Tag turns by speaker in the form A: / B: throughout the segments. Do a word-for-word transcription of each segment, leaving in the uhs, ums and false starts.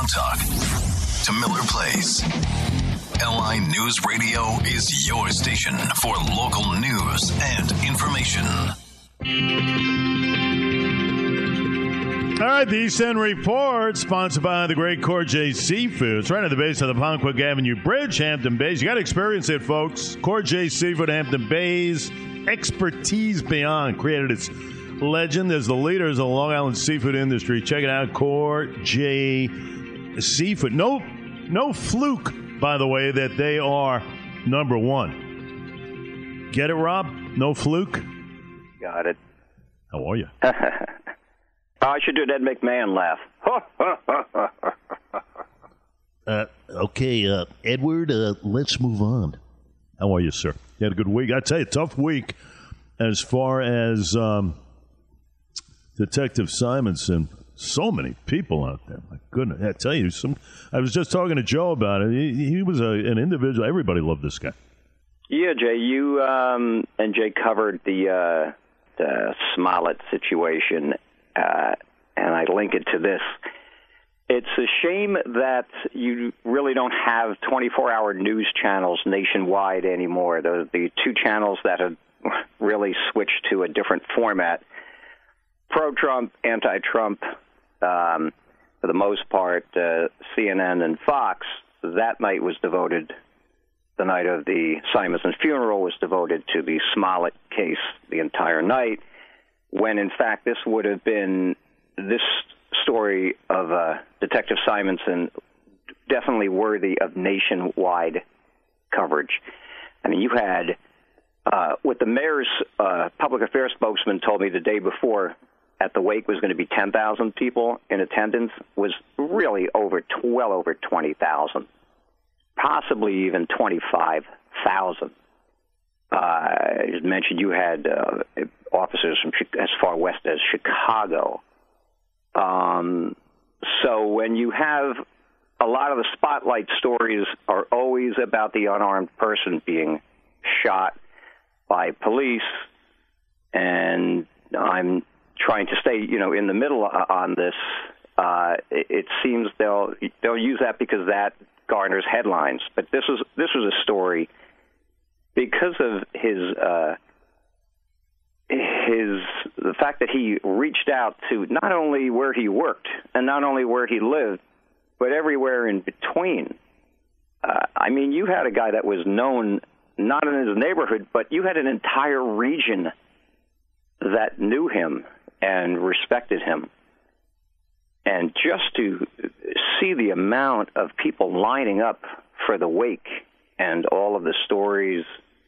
A: talk to Miller Place. L I News Radio is your station for local news and information.
B: All right, the East End Report, sponsored by the great Core J Seafood. It's right at the base of the Ponquag Avenue Bridge, Hampton Bays. You got to experience it, folks. Core J Seafood, Hampton Bays. Expertise beyond. Created its legend as the leaders of the Long Island seafood industry. Check it out, Core J Seafood. No, no fluke, by the way, that they are number one. Get it, Rob? No fluke?
C: Got it.
B: How are you?
C: I should do Ed McMahon laugh.
B: uh, okay, uh, Edward, uh, let's move on. How are you, sir? You had a good week? I tell you, tough week as far as um, Detective Simonson. So many people out there. My goodness. I tell you, some. I was just talking to Joe about it. He, he was a, an individual. Everybody loved this guy.
C: Yeah, Jay, you um, and Jay covered the, uh, the Smollett situation. Uh, and I link it to this. It's a shame that you really don't have twenty-four hour news channels nationwide anymore. The, the two channels that have really switched to a different format, pro-Trump, anti-Trump, um, for the most part, uh, C N N and Fox, that night was devoted, the night of the Simonson funeral was devoted to the Smollett case the entire night, when in fact this would have been, this story of uh, Detective Simonson definitely worthy of nationwide coverage. I mean, you had, uh, what the mayor's uh, public affairs spokesman told me the day before at the wake was going to be ten thousand people in attendance, was really over, well over twenty thousand, possibly even twenty-five thousand. Uh, as mentioned, you had uh, officers from as far west as Chicago. Um, so when you have a lot of the spotlight stories are always about the unarmed person being shot by police, and I'm trying to stay, you know, in the middle on this. Uh, it, it seems they'll they'll use that because that garners headlines. But this was this was a story because of his uh, his the fact that he reached out to not only where he worked and not only where he lived, but everywhere in between. Uh, I mean, you had a guy that was known not in his neighborhood, but you had an entire region that knew him and respected him. And just to see the amount of people lining up for the wake and all of the stories.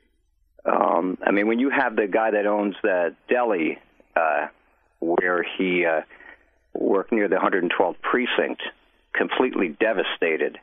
C: Um, I mean, when you have the guy that owns the deli uh, where he uh, worked near the one hundred twelfth precinct, completely devastated,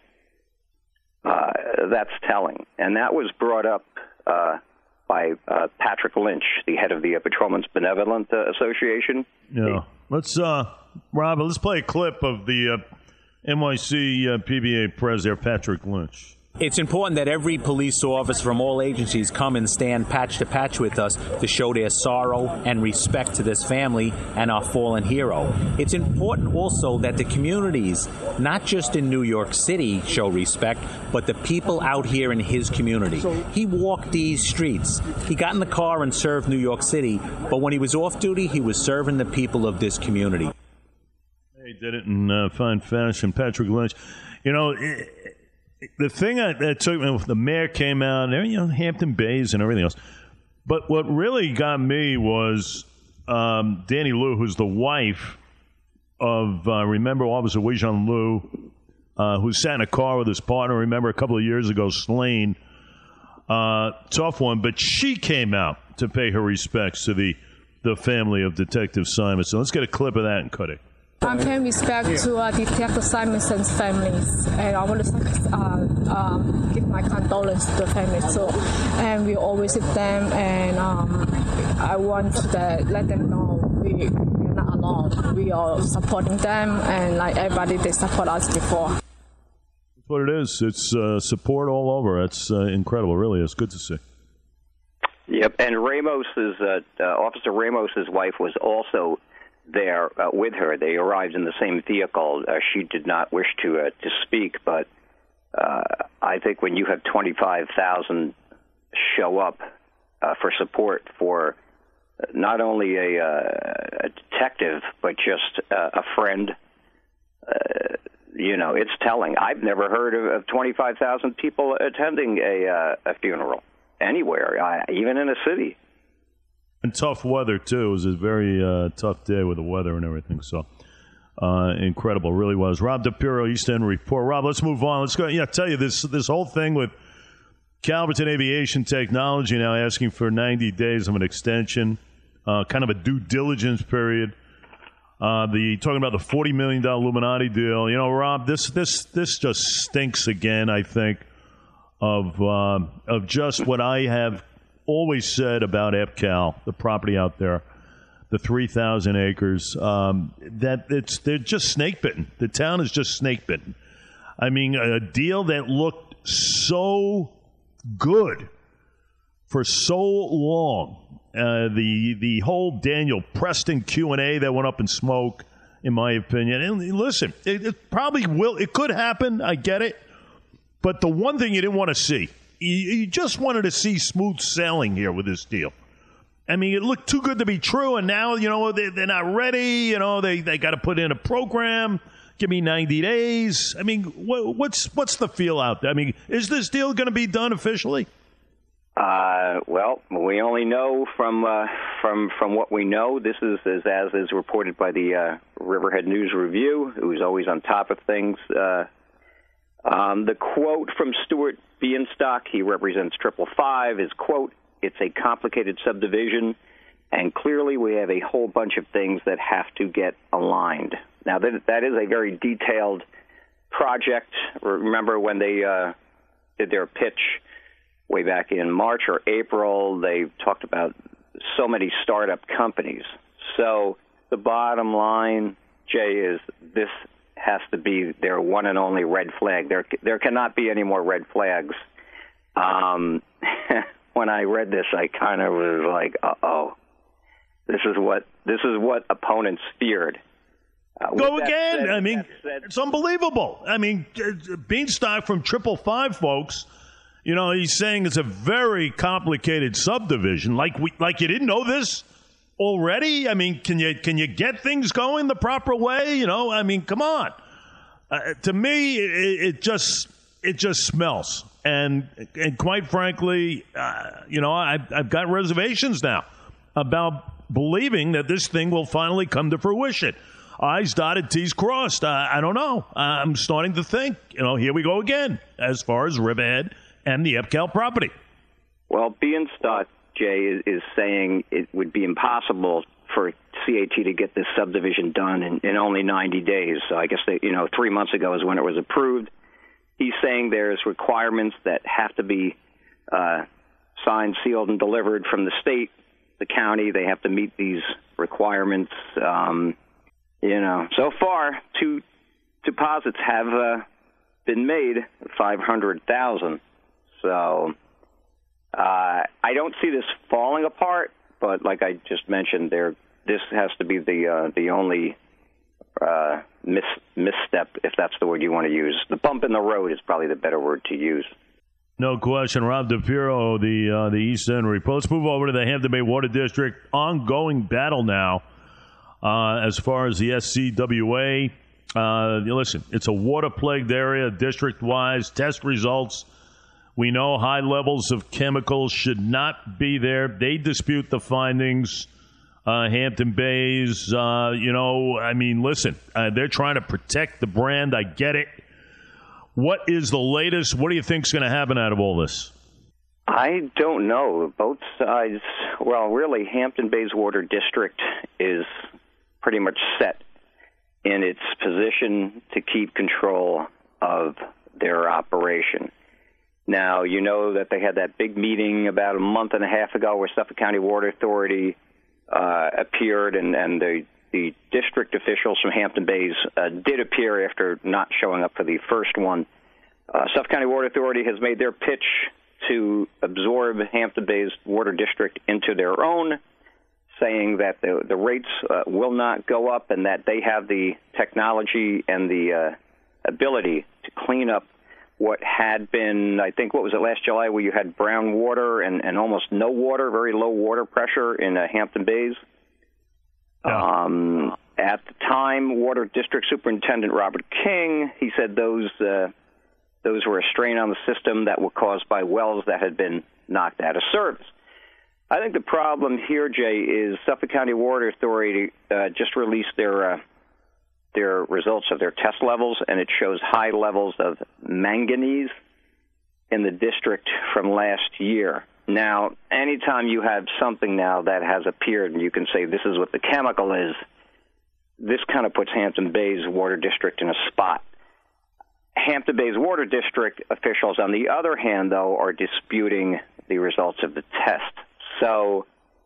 C: uh, that's telling. And that was brought up uh, by uh, Patrick Lynch, the head of the uh, Patrolmen's Benevolent uh, Association.
B: Yeah. Let's, uh, Rob, let's play a clip of the uh, N Y C uh, P B A press there, Patrick Lynch.
D: It's important that every police officer from all agencies come and stand patch to patch with us to show their sorrow and respect to this family and our fallen hero. It's important also that the communities, not just in New York City, show respect, but the people out here in his community. He walked these streets. He got in the car and served New York City, but when he was off duty, he was serving the people of this community.
B: He did it in uh, fine fashion. Patrick Lynch. You know, it, the thing that, that took me, the mayor came out, and you know, Hampton Bays and everything else. But what really got me was um, Danny Liu, who's the wife of, uh, remember, Officer Wei-Jen Liu, uh, who sat in a car with his partner, remember, a couple of years ago, slain. Uh, tough one. But she came out to pay her respects to the, the family of Detective Simonson. So let's get a clip of that and cut it.
E: I'm paying respect to uh, Detective Simonson's families, and I want to uh, um, give my condolence to the families. So, and we always with them, and um, I want to let them know we, we're not alone. We are supporting them, and like everybody, they support us before.
B: That's what it is. It's uh, support all over. It's uh, incredible. Really, it's good to see.
C: Yep, and Ramos's uh, uh, Officer Ramos's wife was also there uh, with her. They arrived in the same vehicle. Uh, she did not wish to uh, to speak, but uh, I think when you have twenty-five thousand show up uh, for support for not only a, uh, a detective but just uh, a friend, uh, you know, it's telling. I've never heard of, of twenty-five thousand people attending a, uh, a funeral anywhere, uh, even in a city.
B: And tough weather, too. It was a very uh, tough day with the weather and everything. So, uh, incredible. Really was. Rob DePiro, East End Report. Rob, let's move on. Let's go. Yeah, tell you, this this whole thing with Calverton Aviation Technology now asking for ninety days of an extension, uh, kind of a due diligence period. Uh, the talking about the forty million dollars Illuminati deal. You know, Rob, this this this just stinks again, I think, of uh, of just what I have always said about EPCAL, the property out there, the three thousand acres, um, that it's they're just snake bitten. The town is just snake bitten. I mean, a deal that looked so good for so long. Uh, the the whole Daniel Preston Q and A that went up in smoke, in my opinion. And listen, it, it probably will. It could happen. I get it. But the one thing you didn't want to see, you, you just wanted to see smooth sailing here with this deal. I mean, it looked too good to be true, and now, you know, they, they're not ready. You know, they, they got to put in a program. Give me ninety days. I mean, what, what's what's the feel out there? I mean, is this deal going to be done officially?
C: Uh, well, we only know from uh, from from what we know. This is, is as is reported by the uh, Riverhead News Review, who's always on top of things. Uh, um, the quote from Stuart Bienstock, he represents Triple Five, is, quote, "It's a complicated subdivision, and clearly we have a whole bunch of things that have to get aligned." Now, that, that is a very detailed project. Remember when they uh, did their pitch way back in March or April, they talked about so many startup companies. So the bottom line, Jay, is this has to be their one and only red flag. There there cannot be any more red flags. Um, when I read this, I kind of was like, uh-oh. This is what this is what opponents feared. Uh,
B: Go again.
C: Said,
B: I mean, said, it's unbelievable. I mean, Beanstalk from Triple Five, folks, you know, he's saying it's a very complicated subdivision. Like we, like you didn't know this already? I mean, can you can you get things going the proper way? You know, I mean, come on. Uh, to me, it, it just it just smells. And and quite frankly, uh, you know, I've, I've got reservations now about believing that this thing will finally come to fruition. I's dotted, T's crossed. Uh, I don't know. I'm starting to think, you know, here we go again as far as Riverhead and the EPCAL property.
C: Well, Bienstock, Jay, is, is saying it would be impossible for C A T to get this subdivision done in, in only ninety days. So I guess, they, you know, three months ago is when it was approved. He's saying there's requirements that have to be uh, signed, sealed, and delivered from the state, the county. They have to meet these requirements. Um, you know, so far, two deposits have uh, been made, five hundred thousand. So uh, I don't see this falling apart, but like I just mentioned, there this has to be the uh, the only uh, mis- misstep, if that's the word you want to use. The bump in the road is probably the better word to use.
B: No question. Rob DePiro, the uh, the East End Report. Let's move over to the Hampton Bay Water District. Ongoing battle now uh, as far as the S C W A. Uh, listen, it's a water-plagued area district-wise. Test results, we know high levels of chemicals should not be there. They dispute the findings. Uh, Hampton Bays, uh, you know, I mean, listen, uh, they're trying to protect the brand. I get it. What is the latest? What do you think is going to happen out of all this?
C: I don't know. Both sides, well, really, Hampton Bays Water District is pretty much set in its position to keep control of their operation. Now, you know that they had that big meeting about a month and a half ago where Suffolk County Water Authority uh, appeared, and, and the, the district officials from Hampton Bays uh, did appear after not showing up for the first one. Uh, Suffolk County Water Authority has made their pitch to absorb Hampton Bays Water District into their own saying that the, the rates uh, will not go up and that they have the technology and the uh, ability to clean up what had been, I think, what was it, last July, where you had brown water and, and almost no water, very low water pressure in uh, Hampton Bays. Yeah. Um, at the time, Water District Superintendent Robert King, he said those uh, those were a strain on the system that were caused by wells that had been knocked out of service. I think the problem here, Jay, is Suffolk County Water Authority uh, just released their uh, their results of their test levels, and it shows high levels of manganese in the district from last year. Now, anytime you have something now that has appeared and you can say this is what the chemical is, this kind of puts Hampton Bays Water District in a spot. Hampton Bays Water District officials, on the other hand, though, are disputing the results of the test. So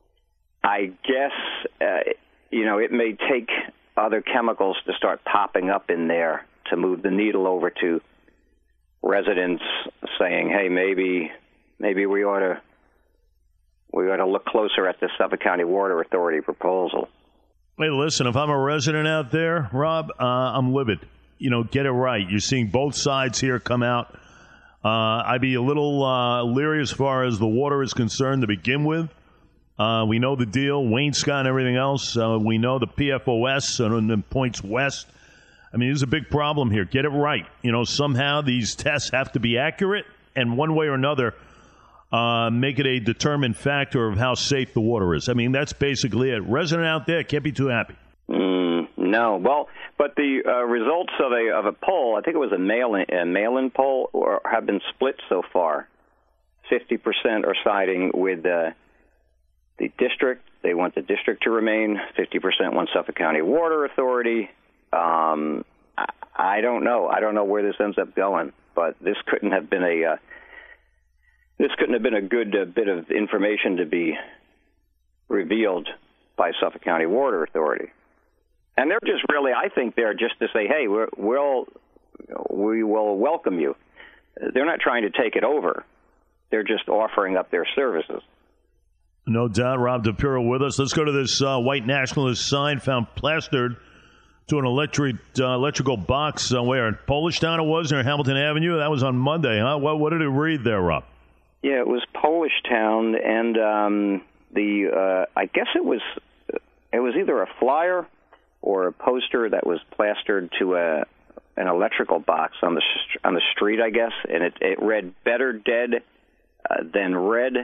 C: I guess, uh, you know, it may take other chemicals to start popping up in there to move the needle over to residents saying, hey, maybe maybe we ought to we ought to look closer at the Suffolk County Water Authority proposal.
B: Hey, listen, if I'm a resident out there, Rob, uh, I'm livid. You know, get it right. You're seeing both sides here come out. Uh, I'd be a little uh, leery as far as the water is concerned to begin with. Uh, we know the deal, Wayne Scott and everything else. Uh, we know the P F O S and the points west. I mean, there's a big problem here. Get it right. You know, somehow these tests have to be accurate, and one way or another, uh, make it a determined factor of how safe the water is. I mean, that's basically it. Resident out there can't be too happy.
C: Mm, no. Well, but the uh, results of a of a poll, I think it was a mail-in, a mail-in poll, or have been split so far. fifty percent are siding with uh, the district. They want the district to remain. fifty percent want Suffolk County Water Authority. Um, I, I don't know. I don't know where this ends up going, but this couldn't have been a uh, this couldn't have been a good uh, bit of information to be revealed by Suffolk County Water Authority. And they're just really, I think they're just to say, hey, we're, we'll we will welcome you. They're not trying to take it over. They're just offering up their services.
B: No doubt. Rob DePiro with us. Let's go to this uh, white nationalist sign found plastered to an electric uh, electrical box somewhere in Polish Town it was, near Hamilton Avenue. That was on Monday, huh? What, what did it read there, Rob?
C: Yeah, it was Polish Town, and um, the uh, I guess it was it was either a flyer or a poster that was plastered to a an electrical box on the on the street, I guess, and it, it read "Better Dead uh, Than Red."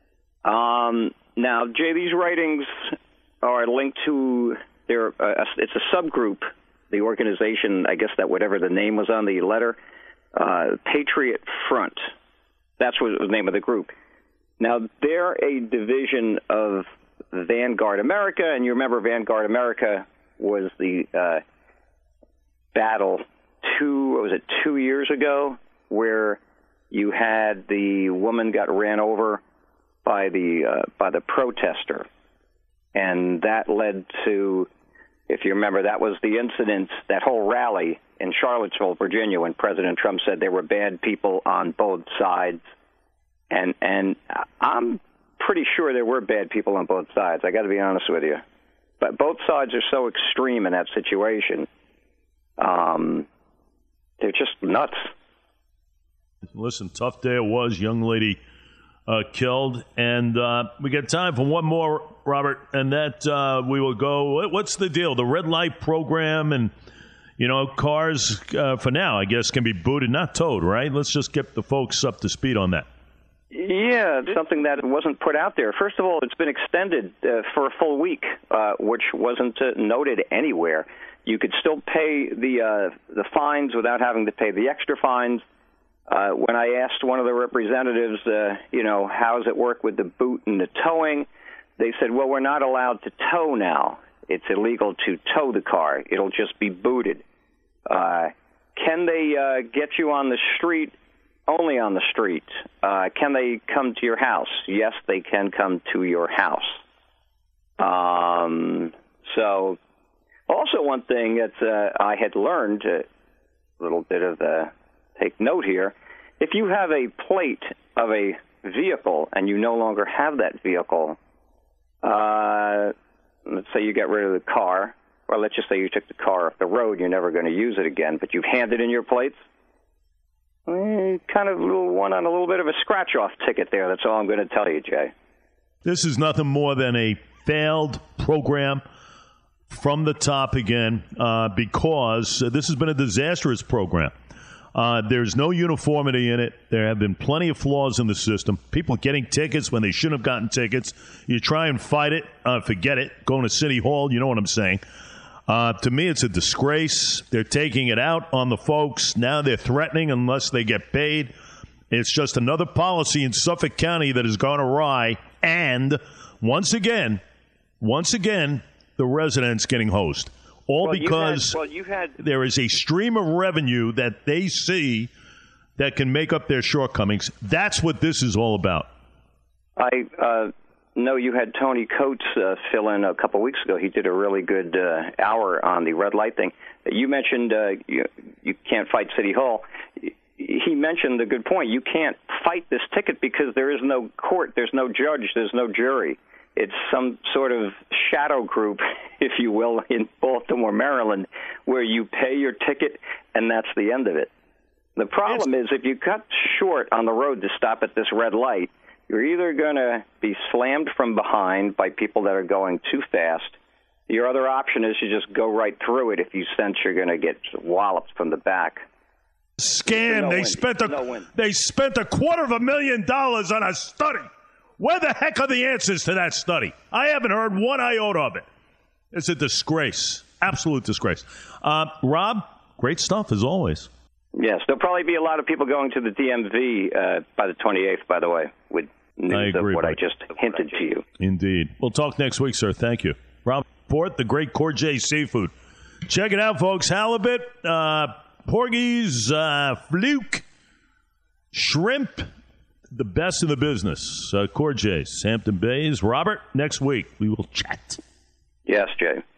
C: Um, now, Jay, these writings are linked to their. Uh, it's a subgroup, the organization, I guess that whatever the name was on the letter, uh, Patriot Front. That's what the name of the group. Now, they're a division of Vanguard America, and you remember Vanguard America was the uh, battle two, what was it, two years ago, where you had the woman got ran over by the uh, by the protester, and that led to, if you remember, that was the incident, that whole rally in Charlottesville, Virginia, when President Trump said there were bad people on both sides, and and I'm pretty sure there were bad people on both sides. I got to be honest with you, but both sides are so extreme in that situation. Um, they're just nuts.
B: Listen, tough day it was, young lady. Uh, killed, and uh, we got time for one more, Robert, and that uh, we will go. What's the deal? The red light program, and you know, cars uh, for now, I guess, can be booted, not towed, right? Let's just get the folks up to speed on that.
C: Yeah, it's something that wasn't put out there. First of all, it's been extended uh, for a full week, uh, which wasn't uh, noted anywhere. You could still pay the uh, the fines without having to pay the extra fines. Uh, when I asked one of the representatives, uh, you know, how does it work with the boot and the towing, they said, well, we're not allowed to tow now. It's illegal to tow the car. It'll just be booted. Uh, can they uh, get you on the street? Only on the street. Uh, can they come to your house? Yes, they can come to your house. Um, so also one thing that uh, I had learned, a little bit of a take note here, if you have a plate of a vehicle and you no longer have that vehicle, uh, let's say you get rid of the car, or let's just say you took the car off the road, you're never going to use it again, but you've handed in your plates, eh, kind of a little one on a little bit of a scratch-off ticket there. That's all I'm going to tell you, Jay.
B: This is nothing more than a failed program from the top again, uh, because this has been a disastrous program. Uh, there's no uniformity in it. There have been plenty of flaws in the system. People getting tickets when they shouldn't have gotten tickets. You try and fight it, uh, forget it. Going to City Hall, you know what I'm saying. Uh, to me, it's a disgrace. They're taking it out on the folks. Now they're threatening unless they get paid. It's just another policy in Suffolk County that has gone awry. And once again, once again, the residents getting hosed. All
C: well,
B: because
C: you had, well, you had,
B: there is a stream of revenue that they see that can make up their shortcomings. That's what this is all about.
C: I uh, know you had Tony Coates uh, fill in a couple weeks ago. He did a really good uh, hour on the red light thing. You mentioned uh, you, you can't fight City Hall. He mentioned a good point. You can't fight this ticket because there is no court, there's no judge, there's no jury. It's some sort of shadow group, if you will, in Baltimore, Maryland, where you pay your ticket and that's the end of it. The problem it's- is if you cut short on the road to stop at this red light, you're either going to be slammed from behind by people that are going too fast. Your other option is you just go right through it if you sense you're going to get walloped from the back.
B: Scam.
C: No
B: they
C: win.
B: spent a
C: No
B: they spent a quarter of a million dollars on a study. Where the heck are the answers to that study? I haven't heard one iota of it. It's a disgrace. Absolute disgrace. Uh, Rob, great stuff as always.
C: Yes, there'll probably be a lot of people going to the D M V uh, by the twenty-eighth, by the way, with news
B: agree,
C: of what
B: buddy.
C: I just hinted to you.
B: Indeed. We'll talk next week, sir. Thank you. Rob Port, the great Corjay Seafood. Check it out, folks. Halibut, uh, porgies, uh, fluke, shrimp, the best in the business. Uh, Corjay's, Hampton Bays. Robert, next week we will chat.
C: Yes, Jay.